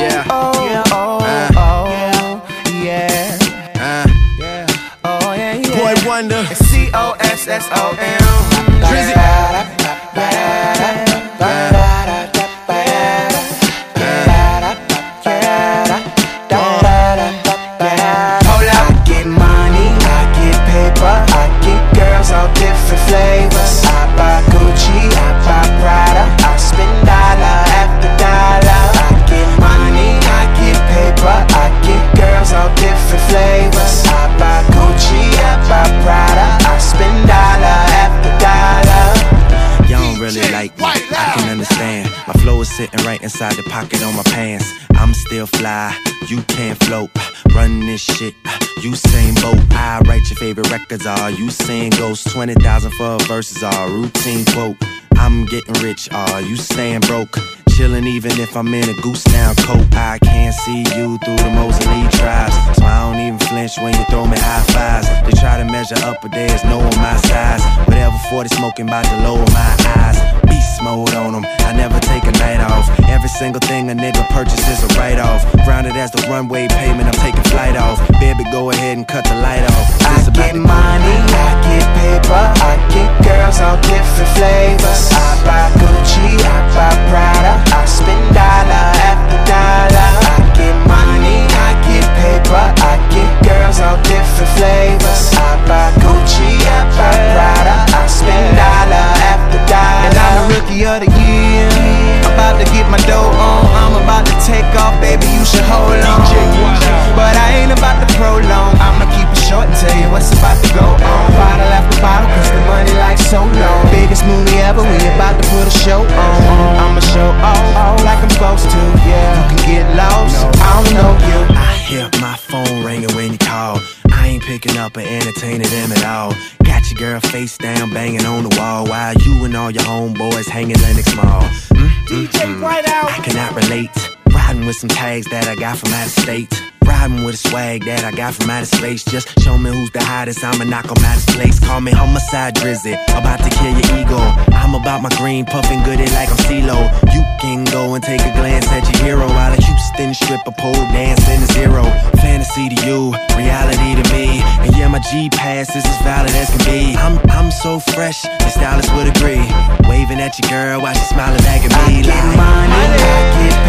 Yeah. Oh, yeah. Oh, yeah. Oh, yeah, yeah. Boy Wonder. It's COSSOM. Drizzy. Hold up. I get money, I get paper, I get girls all different flavors. I buy Gucci, I buy Prada, I spend dollar after dollar. I get money, I get paper, I get girls all different flavors. I buy Gucci, I buy Prada, I spend dollar after dollar. Y'all don't really like me, I can understand. My flow is sitting right inside the pocket on my pants. I'm still fly, you can't float. Run this shit, Usain Bolt. I write your favorite records, all you sing ghosts. 20,000 for verses, all routine quote. I'm getting rich, all you staying broke. Chillin' even if I'm in a goose down coat. I can't see you through the Mosley tribes, so I don't even flinch when you throw me high fives. They try to measure up, but there's no on my size. Whatever 40 smoking bout to lower my eyes. Beast mode on them, I never take a night off. Every single thing a nigga purchases a write-off. Grounded as the runway payment, I'm taking flight off. Baby, go ahead and cut the light off. I get money, I get paper, I get girls all different flavors. I buy Gucci, I buy Prada, I spend dollar after dollar. I get money, I get paper, I get girls all different flavors. I buy Gucci, I buy Prada, I spend dollar after dollar. And I'm the rookie of the year, about to get my dough on. I'm about to take off, baby, you should hold on. But I ain't about to prolong, I'ma keep it short and tell you what's about to go on. Bottle after bottle, cause the money like so long. Biggest movie ever, we about to put a show on. I'ma show off like I'm supposed to, yeah. You can get lost, I don't know you. I hear my phone ringing when you call. I ain't picking up or entertaining them at all. Got your girl face down, banging on the wall, while you and all your homeboys hanging Lenox Mall. DJ Whiteout. I cannot relate. Riding with some tags that I got from out of state. Riding with a swag that I got from outer space. Just show me who's the hottest, I'ma knock 'em out of place. Call me homicide Drizzy, about to kill your ego. I'm about my green, puffing goody like I'm CeeLo. You can go and take a glance at your hero, while a Houston stripper pole dancing to zero. Fantasy to you, reality to me. And yeah, my G-Pass is as valid as can be. I'm so fresh, the stylist would agree. Waving at your girl while she smiling back at me. I get money, I get